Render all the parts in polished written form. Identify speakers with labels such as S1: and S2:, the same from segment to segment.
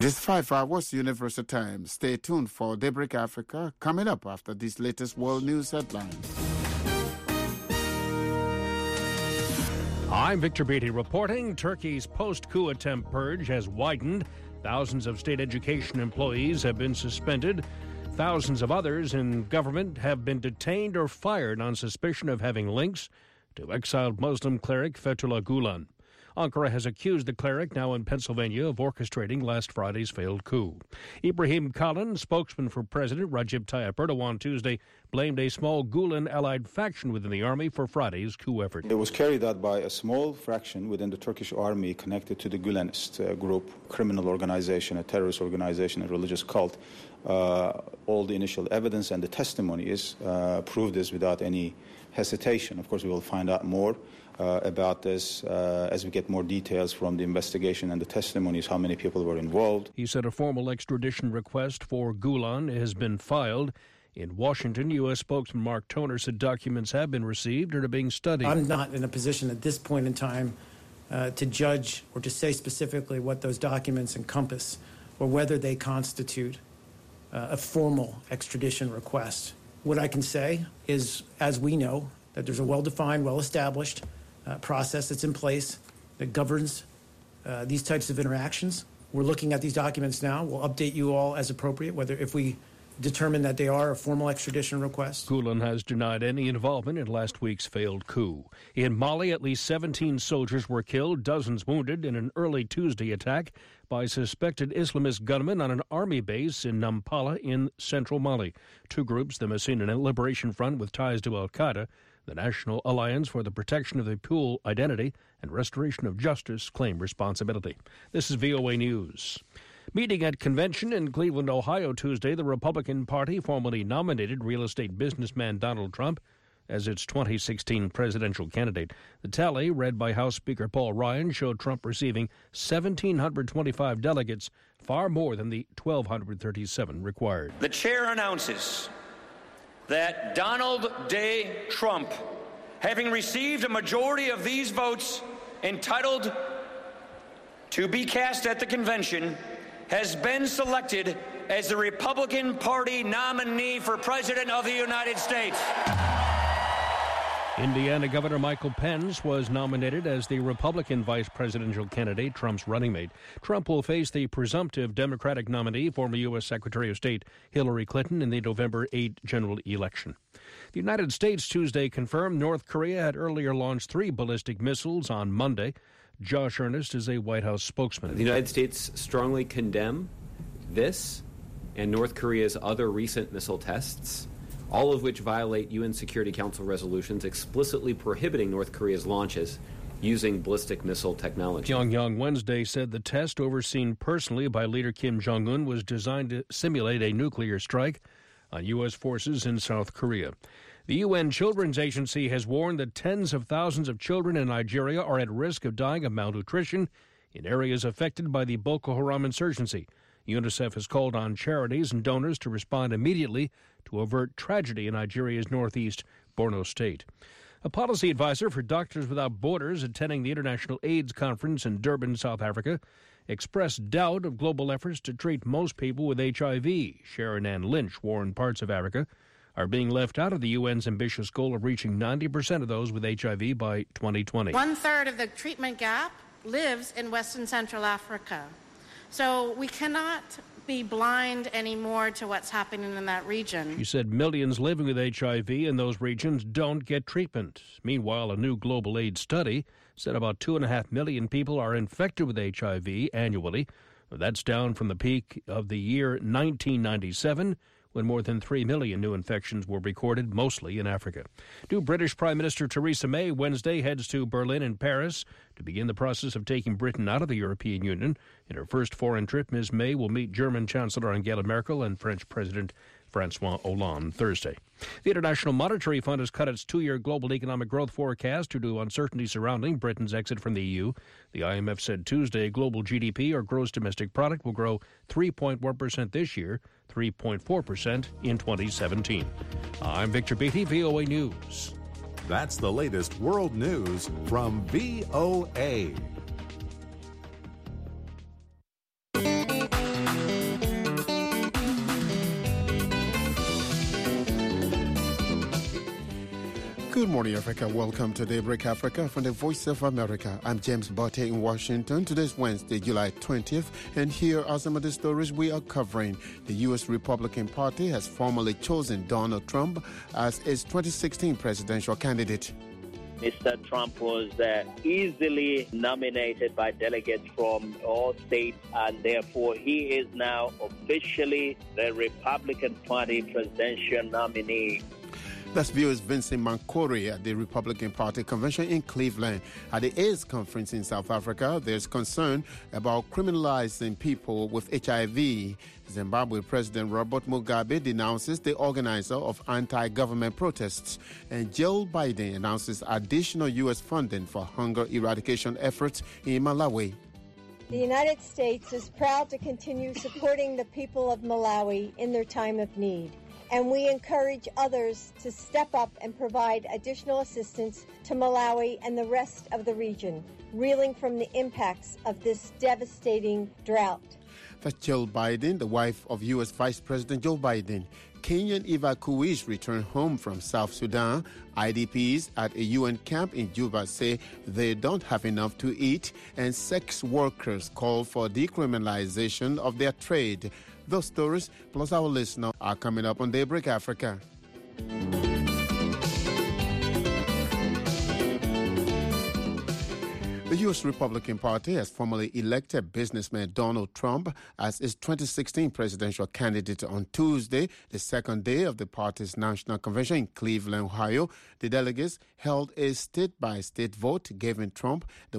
S1: This 5 hours Universal Time. Stay tuned for Daybreak Africa coming up after these latest world news headlines.
S2: I'm Victor Beatty reporting. Turkey's post-coup attempt purge has widened. Thousands of state education employees have been suspended. Thousands of others in government have been detained or fired on suspicion of having links to exiled Muslim cleric Fethullah Gulen. Ankara has accused the cleric, now in Pennsylvania, of orchestrating last Friday's failed coup. Ibrahim Kalin, spokesman for President Recep Tayyip Erdogan, Tuesday blamed a small Gulen-allied faction within the army for Friday's coup effort.
S3: It was carried out by a small fraction within the Turkish army connected to the Gulenist group, criminal organization, a terrorist organization, a religious cult. All the initial evidence and the testimonies prove this without any hesitation. Of course, we will find out more about this as we get more details from the investigation and the testimonies, how many people were involved.
S2: He said a formal extradition request for Gulen has been filed. In Washington, U.S. spokesman Mark Toner said documents have been received and are being studied.
S4: I'm not in a position at this point in time to judge or to say specifically what those documents encompass or whether they constitute a formal extradition request. What I can say is, as we know, that there's a well-defined, well-established process that's in place that governs these types of interactions. We're looking at these documents now. We'll update you all as appropriate, whether if we determine that they are a formal extradition request.
S2: Gulen has denied any involvement in last week's failed coup. In Mali, at least 17 soldiers were killed, dozens wounded in an early Tuesday attack by suspected Islamist gunmen on an army base in Nampala in central Mali. Two groups, the Massina Liberation Front with ties to al-Qaeda, the National Alliance for the Protection of the Pul Identity and Restoration of Justice, claim responsibility. This is VOA News. Meeting at convention in Cleveland, Ohio, Tuesday, the Republican Party formally nominated real estate businessman Donald Trump as its 2016 presidential candidate. The tally, read by House Speaker Paul Ryan, showed Trump receiving 1,725 delegates, far more than the 1,237 required.
S5: The chair announces that Donald J. Trump, having received a majority of these votes entitled to be cast at the convention, has been selected as the Republican Party nominee for President of the United States.
S2: Indiana Governor Michael Pence was nominated as the Republican vice presidential candidate, Trump's running mate. Trump will face the presumptive Democratic nominee, former U.S. Secretary of State Hillary Clinton, in the November 8 general election. The United States Tuesday confirmed North Korea had earlier launched 3 ballistic missiles on Monday. Josh Earnest is a White House spokesman.
S6: The United States strongly condemn this and North Korea's other recent missile tests, all of which violate UN Security Council resolutions explicitly prohibiting North Korea's launches using ballistic missile technology.
S2: Pyongyang Wednesday said the test, overseen personally by leader Kim Jong-un, was designed to simulate a nuclear strike on U.S. forces in South Korea. The UN Children's Agency has warned that tens of thousands of children in Nigeria are at risk of dying of malnutrition in areas affected by the Boko Haram insurgency. UNICEF has called on charities and donors to respond immediately to avert tragedy in Nigeria's northeast Borno state. A policy advisor for Doctors Without Borders attending the International AIDS Conference in Durban, South Africa, expressed doubt of global efforts to treat most people with HIV. Sharon Ann Lynch warned parts of Africa are being left out of the UN's ambitious goal of reaching 90% of those with HIV by 2020.
S7: 1/3 of the treatment gap lives in West and Central Africa. So we cannot be blind anymore to what's happening in that region.
S2: She said millions living with HIV in those regions don't get treatment. Meanwhile, a new global AIDS study said about 2.5 million people are infected with HIV annually. That's down from the peak of the year 1997, when more than 3 million new infections were recorded, mostly in Africa. New British Prime Minister Theresa May Wednesday heads to Berlin and Paris to begin the process of taking Britain out of the European Union. In her first foreign trip, Ms. May will meet German Chancellor Angela Merkel and French President Francois Hollande Thursday. The International Monetary Fund has cut its 2-year global economic growth forecast due to uncertainty surrounding Britain's exit from the EU. The IMF said Tuesday global GDP, or gross domestic product, will grow 3.1% this year, 3.4% in 2017. I'm Victor Beatty, VOA News.
S8: That's the latest world news from VOA.
S1: Good morning, Africa. Welcome to Daybreak Africa from the Voice of America. I'm James Botte in Washington. Today's Wednesday, July 20th, and here are some of the stories we are covering. The U.S. Republican Party has formally chosen Donald Trump as its 2016 presidential candidate.
S9: Mr. Trump was easily nominated by delegates from all states, and therefore he is now officially the Republican Party presidential nominee.
S1: That's viewers Vincent Mankori at the Republican Party convention in Cleveland. At the AIDS conference in South Africa, there's concern about criminalizing people with HIV. Zimbabwe President Robert Mugabe denounces the organizer of anti-government protests. And Joe Biden announces additional U.S. funding for hunger eradication efforts in Malawi.
S10: The United States is proud to continue supporting the people of Malawi in their time of need. And we encourage others to step up and provide additional assistance to Malawi and the rest of the region, reeling from the impacts of this devastating drought.
S1: That's Jill Biden, the wife of U.S. Vice President Joe Biden. Kenyan evacuees return home from South Sudan. IDPs at a UN camp in Juba say they don't have enough to eat, and sex workers call for decriminalization of their trade. Those stories, plus our listener, are coming up on Daybreak Africa. The U.S. Republican Party has formally elected businessman Donald Trump as its 2016 presidential candidate on Tuesday, the second day of the party's national convention in Cleveland, Ohio. The delegates held a state-by-state vote, giving Trump the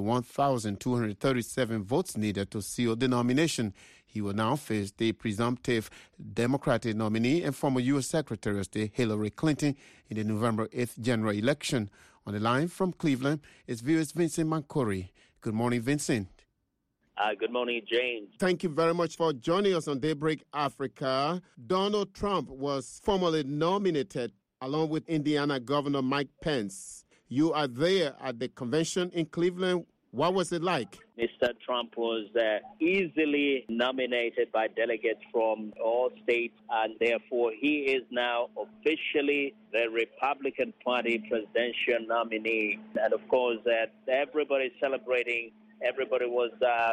S1: 1,237 votes needed to seal the nomination. He will now face the presumptive Democratic nominee and former U.S. Secretary of State Hillary Clinton in the November 8th general election. On the line from Cleveland is viewers Vincent Mankori. Good morning, Vincent.
S9: Good morning, James.
S1: Thank you very much for joining us on Daybreak Africa. Donald Trump was formally nominated along with Indiana Governor Mike Pence. You are there at the convention in Cleveland. What was it like?
S9: Mr. Trump was easily nominated by delegates from all states, and therefore he is now officially the Republican Party presidential nominee. And of course, everybody's celebrating. Everybody was,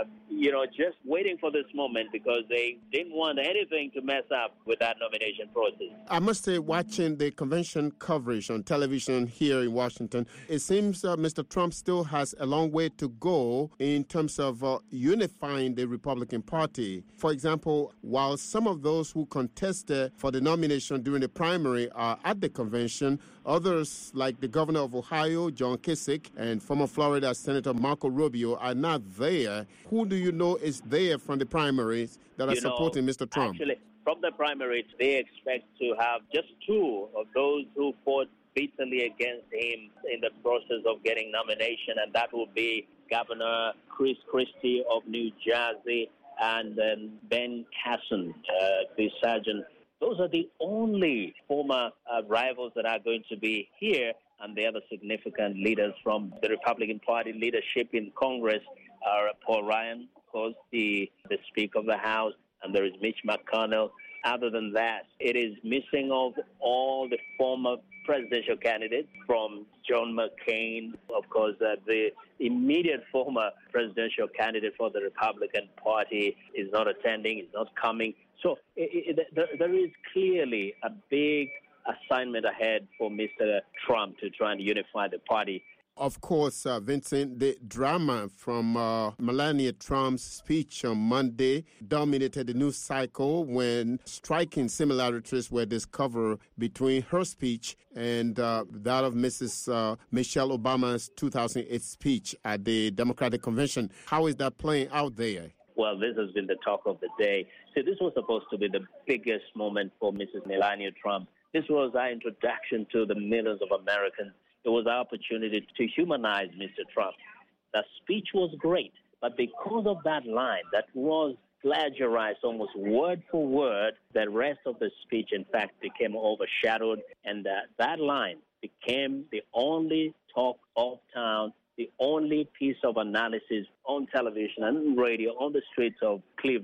S9: just waiting for this moment because they didn't want anything to mess up with that nomination process.
S1: I must say, watching the convention coverage on television here in Washington, it seems Mr. Trump still has a long way to go in terms of unifying the Republican Party. For example, while some of those who contested for the nomination during the primary are at the convention, others, like the governor of Ohio, John Kasich, and former Florida Senator Marco Rubio, are not there. Who do you know is there from the primaries that are supporting Mr. Trump?
S9: Actually, from the primaries, they expect to have just two of those who fought bitterly against him in the process of getting nomination, and that will be Governor Chris Christie of New Jersey and then Ben Carson, the sergeant. Those are the only former rivals that are going to be here, and the other significant leaders from the Republican Party leadership in Congress are Paul Ryan, of course, the Speaker of the House, and there is Mitch McConnell. Other than that, it is missing of all the former presidential candidates, from John McCain, of course, the immediate former presidential candidate for the Republican Party is not attending, is not coming. So there is clearly a big assignment ahead for Mr. Trump to try and unify the party.
S1: Of course, Vincent, the drama from Melania Trump's speech on Monday dominated the news cycle when striking similarities were discovered between her speech and that of Mrs. Michelle Obama's 2008 speech at the Democratic Convention. How is that playing out there?
S9: Well, this has been the talk of the day. So this was supposed to be the biggest moment for Mrs. Melania Trump. This was our introduction to the millions of Americans. It was our opportunity to humanize Mr. Trump. The speech was great, but because of that line that was plagiarized almost word for word, the rest of the speech, in fact, became overshadowed, and that line became the only talk of town, the only piece of analysis on television and radio on the streets of Cleveland.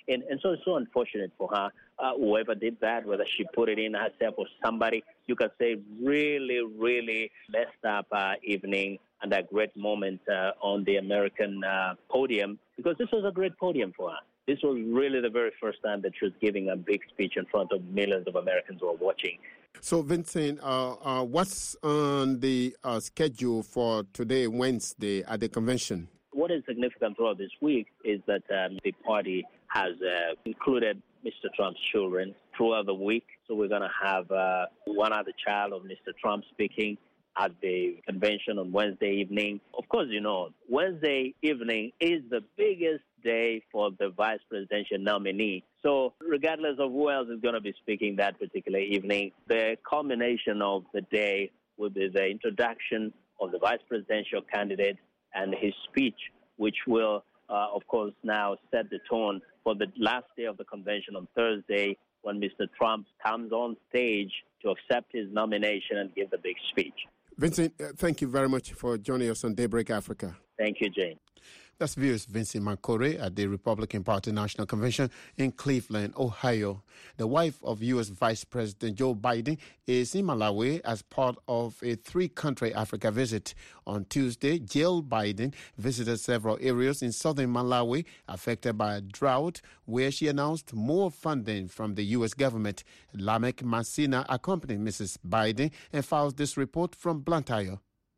S9: And so it's so unfortunate for her. Whoever did that, whether she put it in herself or somebody, you could say really, really messed up evening and a great moment on the American podium, because this was a great podium for her. This was really the very first time that she was giving a big speech in front of millions of Americans who were watching.
S1: So, Vincent, what's on the schedule for today, Wednesday, at the convention?
S9: What is significant throughout this week is that the party has included Mr. Trump's children throughout the week. So we're going to have one other child of Mr. Trump speaking at the convention on Wednesday evening. Of course, you know, Wednesday evening is the biggest day for the vice presidential nominee. So regardless of who else is going to be speaking that particular evening, the culmination of the day will be the introduction of the vice presidential candidate and his speech, which will, of course, now set the tone for the last day of the convention on Thursday, when Mr. Trump comes on stage to accept his nomination and give the big speech.
S1: Vincent, thank you very much for joining us on Daybreak Africa.
S9: Thank you, Jane.
S1: That's viewers Vincent Makore at the Republican Party National Convention in Cleveland, Ohio. The wife of U.S. Vice President Joe Biden is in Malawi as part of a three-country Africa visit. On Tuesday, Jill Biden visited several areas in southern Malawi affected by a drought, where she announced more funding from the U.S. government. Lamek Masina accompanied Mrs. Biden and files this report from Blantyre.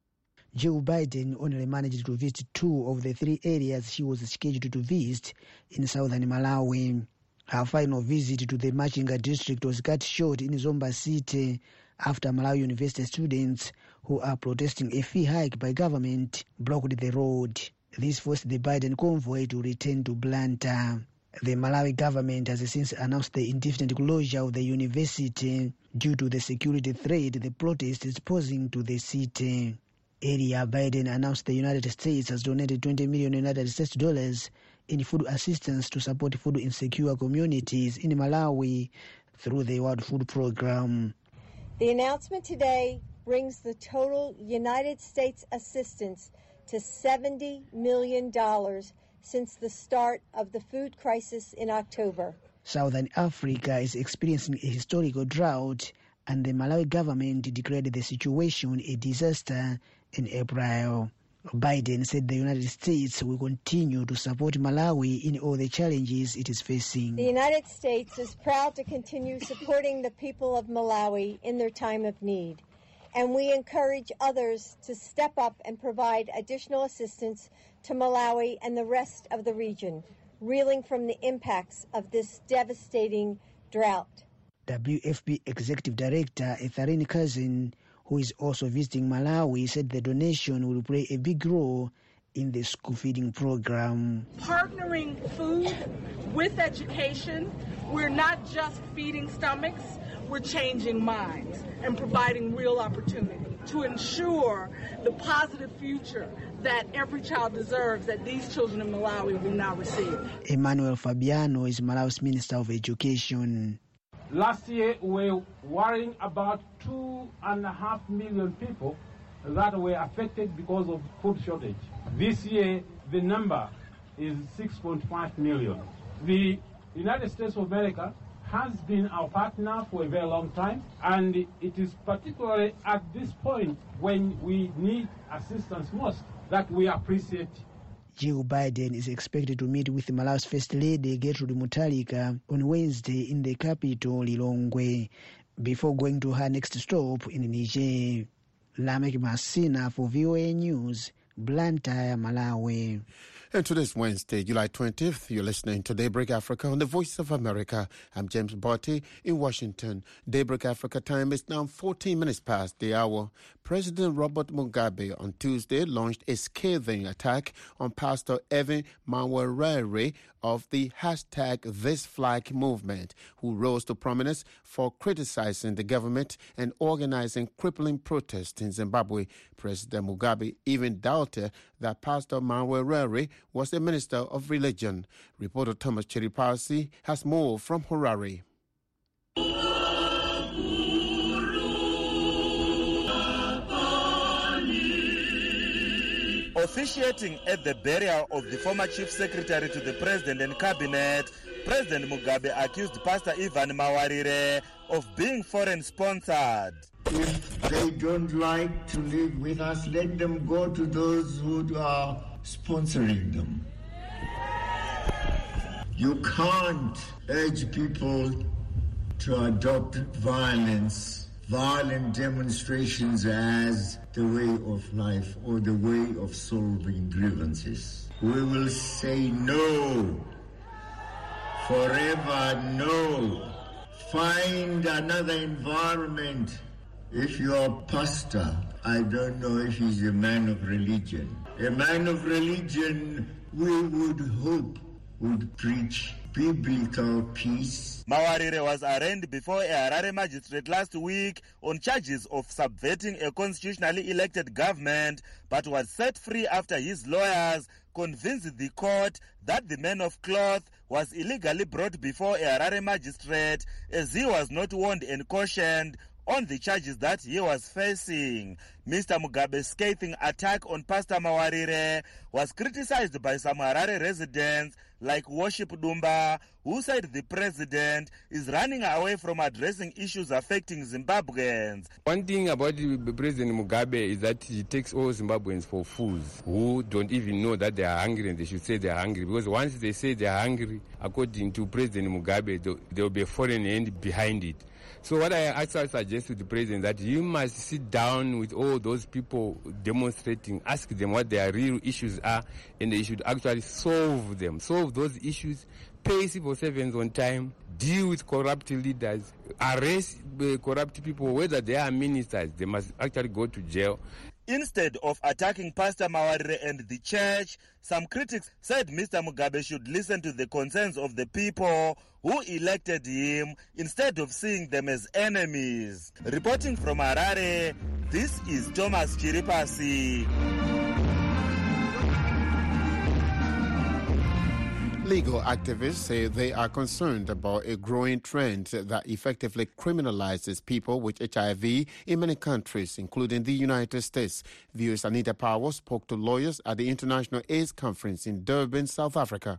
S11: Joe Biden only managed to visit 2 of the 3 areas she was scheduled to visit in southern Malawi. Her final visit to the Machinga district was cut short in Zomba City after Malawi University students who are protesting a fee hike by government blocked the road. This forced the Biden convoy to return to Blantyre. The Malawi government has since announced the indefinite closure of the university due to the security threat the protest is posing to the city. Earlier, Biden announced the United States has donated $20 million in food assistance to support food insecure communities in Malawi through the World Food Program.
S10: The announcement today brings the total United States assistance to $70 million since the start of the food crisis in October.
S11: Southern Africa is experiencing a historical drought, and the Malawi government declared the situation a disaster in April. Biden said the United States will continue to support Malawi in all the challenges it is facing.
S10: The United States is proud to continue supporting the people of Malawi in their time of need, and we encourage others to step up and provide additional assistance to Malawi and the rest of the region, reeling from the impacts of this devastating drought.
S11: WFP Executive Director Etharine Cousin, who is also visiting Malawi, said the donation will play a big role in the school feeding program.
S12: Partnering food with education, we're not just feeding stomachs, we're changing minds and providing real opportunity to ensure the positive future that every child deserves, that these children in Malawi will now receive.
S11: Emmanuel Fabiano is Malawi's Minister of Education.
S13: Last year, we were worrying about 2.5 million people that were affected because of food shortage. This year, the number is 6.5 million. The United States of America has been our partner for a very long time, and it is particularly at this point when we need assistance most that we appreciate.
S11: Joe Biden is expected to meet with Malawi's First Lady Gertrude Mutharika on Wednesday in the capital, Lilongwe, before going to her next stop in Niger. Lamek Masina for VOA News, Blantyre, Malawi.
S1: And today's Wednesday, July 20th, you're listening to Daybreak Africa on the Voice of America. I'm James Barty in Washington. Daybreak Africa time is now 14 minutes past the hour. President Robert Mugabe on Tuesday launched a scathing attack on Pastor Evan Mawarire of the #ThisFlag movement, who rose to prominence for criticizing the government and organizing crippling protests in Zimbabwe. President Mugabe even doubted that Pastor Mawarire was a minister of religion. Reporter Thomas Chiripasi has more from Harare.
S14: Officiating at the burial of the former chief secretary to the president and cabinet, President Mugabe accused Pastor Ivan Mawarire of being foreign-sponsored.
S15: If they don't like to live with us, let them go to those who are sponsoring them. You can't urge people to adopt violent demonstrations as the way of life or the way of solving grievances. We will say no, forever no. Find another environment. If you're a pastor, I don't know if he's a man of religion. A man of religion, we would hope, would preach biblical peace.
S14: Mawarire was arraigned before a Harare magistrate last week on charges of subverting a constitutionally elected government, but was set free after his lawyers convinced the court that the man of cloth was illegally brought before a Harare magistrate as he was not warned and cautioned on the charges that he was facing. Mr. Mugabe's scathing attack on Pastor Mawarire was criticized by some Harare residents like Worship Dumba, who said the president is running away from addressing issues affecting Zimbabweans.
S16: One thing about President Mugabe is that he takes all Zimbabweans for fools who don't even know that they are hungry and they should say they are hungry. Because once they say they are hungry, according to President Mugabe, there will be a foreign hand behind it. So what I actually suggest to the president that you must sit down with all those people demonstrating, ask them what their real issues are, and they should actually solve them. Solve those issues, pay civil servants on time, deal with corrupt leaders, arrest corrupt people, whether they are ministers, they must actually go to jail.
S14: Instead of attacking Pastor Mawarire and the church, some critics said Mr. Mugabe should listen to the concerns of the people who elected him instead of seeing them as enemies. Reporting from Harare, this is Thomas Chiripasi.
S1: Legal activists say they are concerned about a growing trend that effectively criminalizes people with HIV in many countries, including the United States. VOA's Anita Power spoke to lawyers at the International AIDS Conference in Durban, South Africa.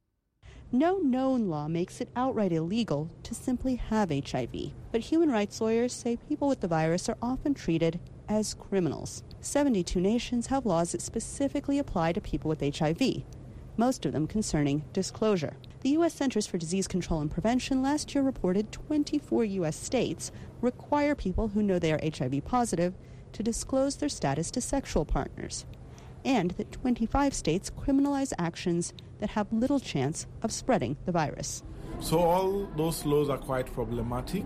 S17: No known law makes it outright illegal to simply have HIV, but human rights lawyers say people with the virus are often treated as criminals. 72 nations have laws that specifically apply to people with HIV, most of them concerning disclosure. The U.S. Centers for Disease Control and Prevention last year reported 24 U.S. states require people who know they are HIV positive to disclose their status to sexual partners, and that 25 states criminalize actions that have little chance of spreading the virus.
S18: So all those laws are quite problematic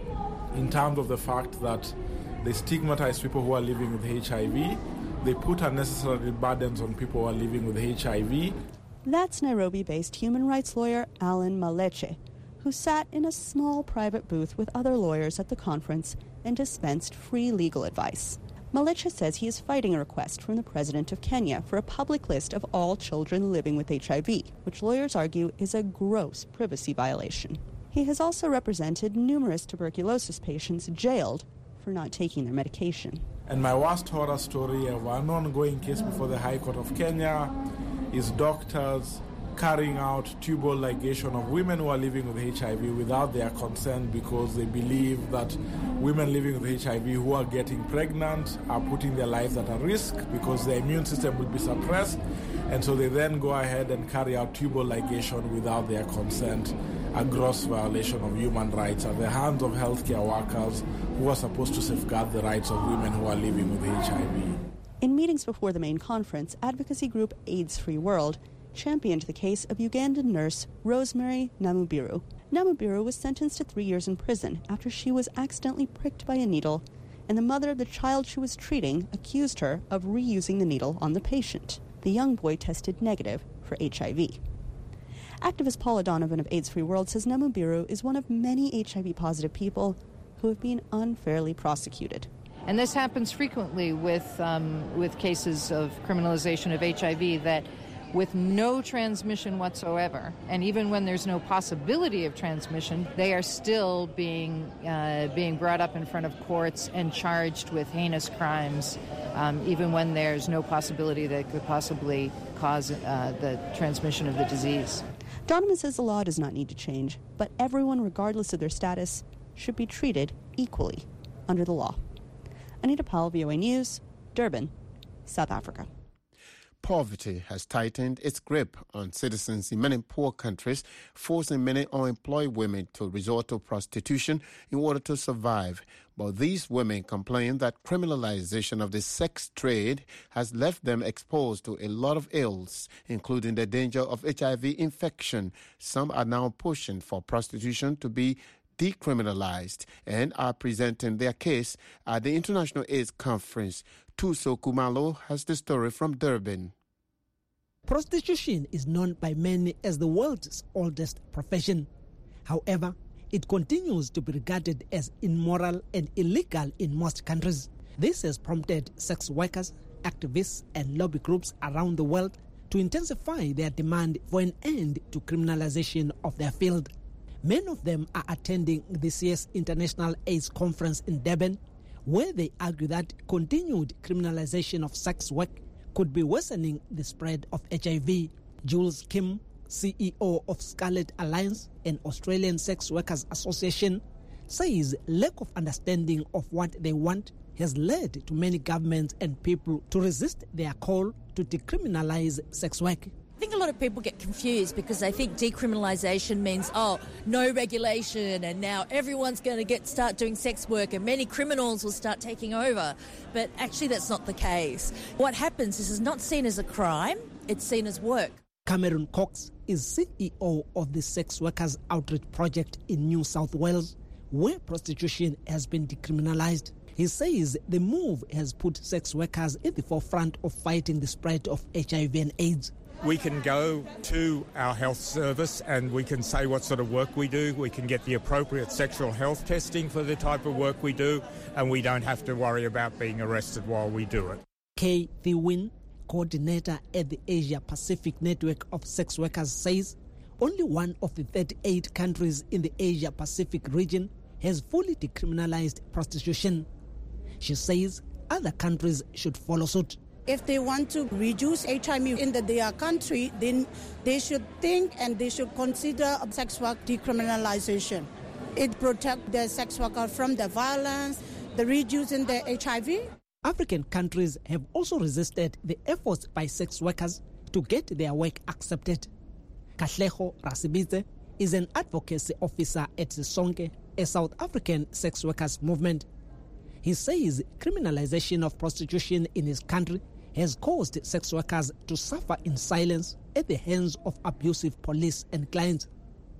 S18: in terms of the fact that they stigmatize people who are living with HIV. They put unnecessary burdens on people who are living with HIV.
S17: That's Nairobi-based human rights lawyer Alan Maleche, who sat in a small private booth with other lawyers at the conference and dispensed free legal advice. Maleche says he is fighting a request from the president of Kenya for a public list of all children living with HIV, which lawyers argue is a gross privacy violation. He has also represented numerous tuberculosis patients jailed for not taking their medication.
S18: And my worst horror story of an ongoing case before the High Court of Kenya is doctors carrying out tubal ligation of women who are living with HIV without their consent because they believe that women living with HIV who are getting pregnant are putting their lives at a risk because their immune system will be suppressed, and so they then go ahead and carry out tubal ligation without their consent, a gross violation of human rights at the hands of healthcare workers who are supposed to safeguard the rights of women who are living with HIV.
S17: In meetings before the main conference, advocacy group AIDS-Free World championed the case of Ugandan nurse Rosemary Namubiru. Namubiru was sentenced to 3 years in prison after she was accidentally pricked by a needle, and the mother of the child she was treating accused her of reusing the needle on the patient. The young boy tested negative for HIV. Activist Paula Donovan of AIDS-Free World says Namubiru is one of many HIV-positive people who have been unfairly prosecuted.
S19: And this happens frequently with cases of criminalization of HIV, that with no transmission whatsoever, and even when there's no possibility of transmission, they are still being brought up in front of courts and charged with heinous crimes even when there's no possibility that it could possibly cause the transmission of the disease.
S17: Donovan says the law does not need to change, but everyone, regardless of their status, should be treated equally under the law. Anita Powell, VOA News, Durban, South Africa.
S1: Poverty has tightened its grip on citizens in many poor countries, forcing many unemployed women to resort to prostitution in order to survive. But these women complain that criminalization of the sex trade has left them exposed to a lot of ills, including the danger of HIV infection. Some are now pushing for prostitution to be decriminalized and are presenting their case at the International AIDS Conference. Tuso Kumalo has the story from Durban.
S20: Prostitution is known by many as the world's oldest profession. However, it continues to be regarded as immoral and illegal in most countries. This has prompted sex workers, activists, and lobby groups around the world to intensify their demand for an end to criminalization of their field. Many of them are attending this year's International AIDS Conference in Durban, where they argue that continued criminalization of sex work could be worsening the spread of HIV. Jules Kim, CEO of Scarlet Alliance, an Australian sex workers association, says lack of understanding of what they want has led to many governments and people to resist their call to decriminalize sex work.
S21: I think a lot of people get confused because they think decriminalisation means, no regulation and now everyone's going to start doing sex work and many criminals will start taking over. But actually that's not the case. What happens is it's not seen as a crime, it's seen as work.
S20: Cameron Cox is CEO of the Sex Workers Outreach Project in New South Wales, where prostitution has been decriminalised. He says the move has put sex workers in the forefront of fighting the spread of HIV and AIDS.
S22: We can go to our health service and we can say what sort of work we do. We can get the appropriate sexual health testing for the type of work we do, and we don't have to worry about being arrested while we do it.
S20: Kay Thiwin, coordinator at the Asia Pacific Network of Sex Workers, says only one of the 38 countries in the Asia Pacific region has fully decriminalized prostitution. She says other countries should follow suit.
S23: If they want to reduce HIV in their country, then they should think and they should consider sex work decriminalization. It protects the sex worker from the violence, the reducing the HIV.
S20: African countries have also resisted the efforts by sex workers to get their work accepted. Katlego Rasibidze is an advocacy officer at Sisonke, a South African sex workers movement. He says criminalization of prostitution in his country has caused sex workers to suffer in silence at the hands of abusive police and clients.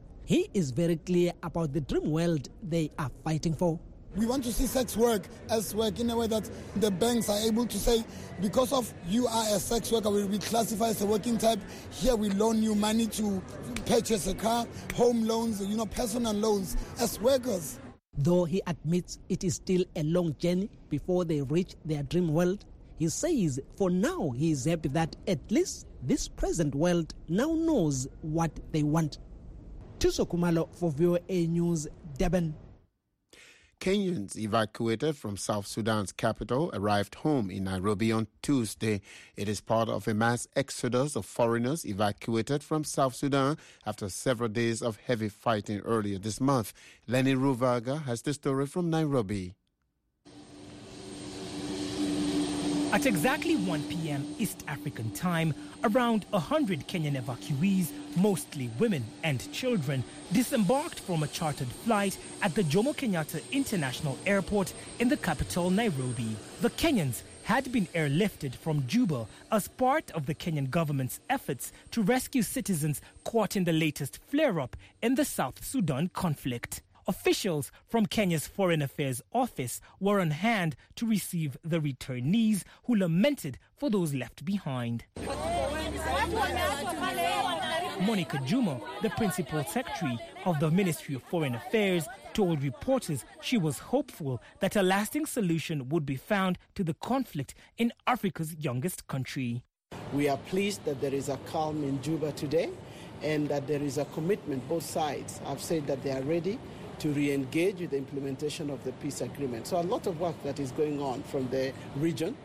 S20: He is very clear about the dream world they are fighting for.
S24: We want to see sex work as work in a way that the banks are able to say, because of you are a sex worker, we classify as a working type. Here we loan you money to purchase a car, home loans, personal loans as workers.
S20: Though he admits it is still a long journey before they reach their dream world, he says for now he is happy that at least this present world now knows what they want. Tuso Kumalo for VOA News, Durban.
S1: Kenyans evacuated from South Sudan's capital arrived home in Nairobi on Tuesday. It is part of a mass exodus of foreigners evacuated from South Sudan after several days of heavy fighting earlier this month. Lenny Ruvaga has the story from Nairobi.
S25: At exactly 1 p.m. East African time, around 100 Kenyan evacuees, mostly women and children, disembarked from a chartered flight at the Jomo Kenyatta International Airport in the capital, Nairobi. The Kenyans had been airlifted from Juba as part of the Kenyan government's efforts to rescue citizens caught in the latest flare-up in the South Sudan conflict. Officials from Kenya's Foreign Affairs Office were on hand to receive the returnees who lamented for those left behind. Monica Juma, the principal secretary of the Ministry of Foreign Affairs, told reporters she was hopeful that a lasting solution would be found to the conflict in Africa's youngest country.
S26: We are pleased that there is a calm in Juba today and that there is a commitment. Both sides have said that they are ready to re-engage with the implementation of the peace agreement. So a lot of work that is going on from the region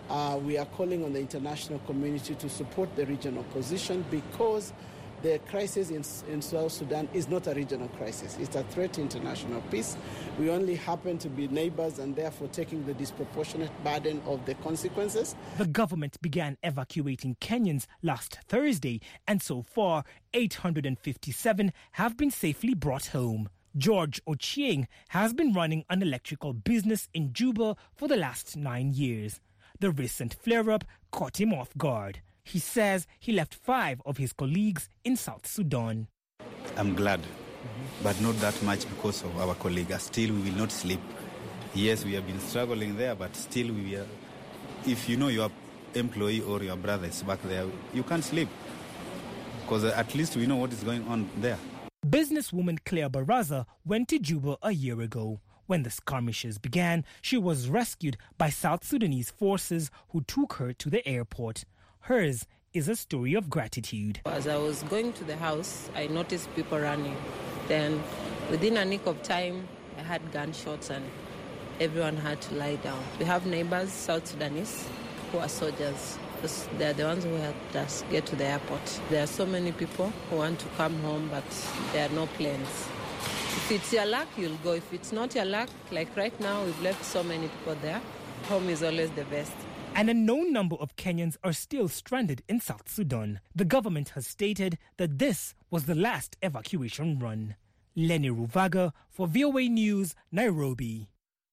S26: We are calling on the international community to support the regional position because the crisis in South Sudan is not a regional crisis. It's a threat to international peace. We only happen to be neighbors and therefore taking the disproportionate burden of the consequences.
S25: The government began evacuating Kenyans last Thursday, and so far, 857 have been safely brought home. George Ochieng has been running an electrical business in Juba for the last 9 years. The recent flare-up caught him off guard. He says he left 5 of his colleagues in South Sudan.
S2: I'm glad, but not that much because of our colleagues. Still, we will not sleep. Yes, we have been struggling there, but still, if you know your employee or your brother is back there, you can't sleep because at least we know what is going on there.
S25: Businesswoman Claire Baraza went to Juba a year ago. When the skirmishes began, she was rescued by South Sudanese forces who took her to the airport. Hers is a story of gratitude.
S3: As I was going to the house, I noticed people running. Then, within a nick of time, I had gunshots and everyone had to lie down. We have neighbors, South Sudanese, who are soldiers. They're the ones who helped us get to the airport. There are so many people who want to come home, but there are no planes. If it's your luck, you'll go. If it's not your luck, like right now, we've left so many people there. Home is always the best.
S25: An unknown number of Kenyans are still stranded in South Sudan. The government has stated that this was the last evacuation run. Lenny Ruvaga for VOA News, Nairobi.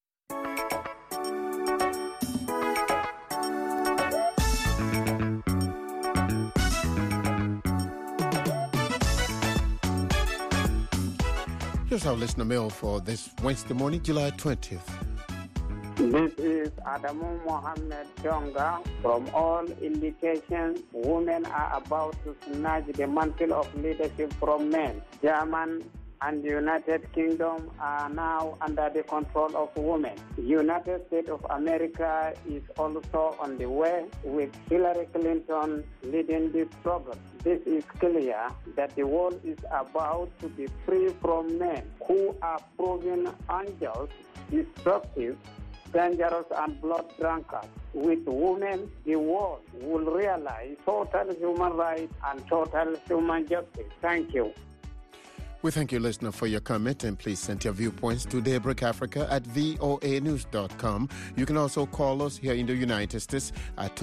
S1: Here's our listener mail for this Wednesday morning, July 20th.
S4: This is Adamu Mohammed Tonga. From all indications, women are about to snatch the mantle of leadership from men. Germany and the United Kingdom are now under the control of women. The United States of America is also on the way, with Hillary Clinton leading this struggle. This is clear that the world is about to be free from men who are proven unjust, destructive, dangerous and blood drunkards. With women, the world will realize total human rights and total human justice. Thank you.
S1: We thank you, listener, for your comment, and please send your viewpoints to Daybreak Africa at voanews.com. You can also call us here in the United States at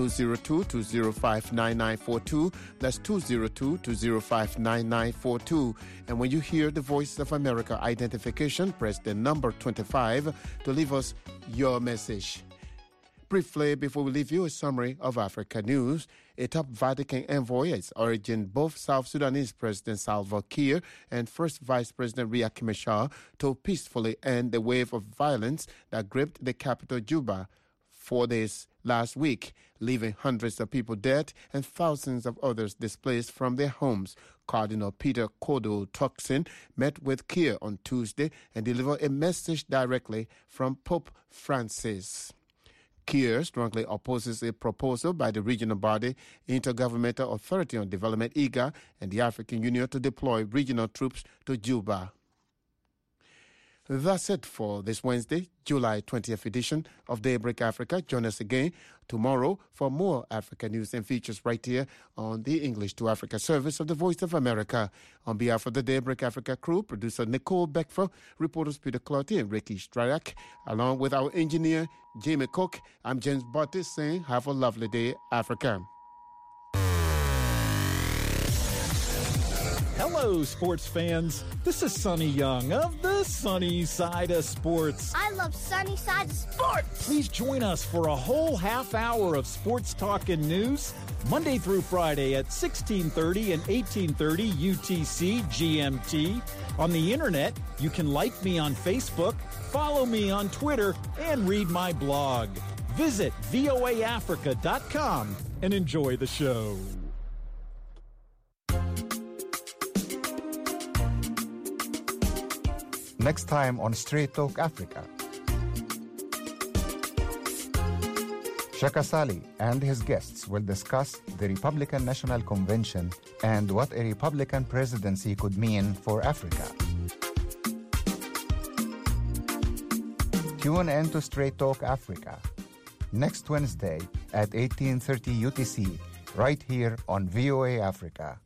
S1: 202-205-9942. That's 202-205-9942. And when you hear the Voice of America identification, press the number 25 to leave us your message. Briefly, before we leave you, a summary of Africa news. A top Vatican envoy has urged both South Sudanese President Salva Kiir and First Vice President Riek Machar to peacefully end the wave of violence that gripped the capital Juba 4 days last week, leaving hundreds of people dead and thousands of others displaced from their homes. Cardinal Peter Kodo Turkson met with Kiir on Tuesday and delivered a message directly from Pope Francis. Kiir strongly opposes a proposal by the regional body Intergovernmental Authority on Development, IGA, and the African Union to deploy regional troops to Juba. That's it for this Wednesday, July 20th edition of Daybreak Africa. Join us again tomorrow for more Africa news and features right here on the English to Africa service of the Voice of America. On behalf of the Daybreak Africa crew, producer Nicole Beckford, reporters Peter Clotty and Ricky Strayak, along with our engineer Jamie Cook, I'm James Buttis saying have a lovely day, Africa.
S5: Hello, sports fans. This is Sonny Young of the Sunny Side of Sports.
S6: I love Sunny Side of Sports.
S5: Please join us for a whole half hour of sports talk and news, Monday through Friday at 1630 and 1830 UTC GMT. On the internet, you can like me on Facebook, follow me on Twitter, and read my blog. Visit voaafrica.com and enjoy the show.
S7: Next time on Straight Talk Africa. Shaka Sali and his guests will discuss the Republican National Convention and what a Republican presidency could mean for Africa. Tune in to Straight Talk Africa, next Wednesday at 18:30 UTC, right here on VOA Africa.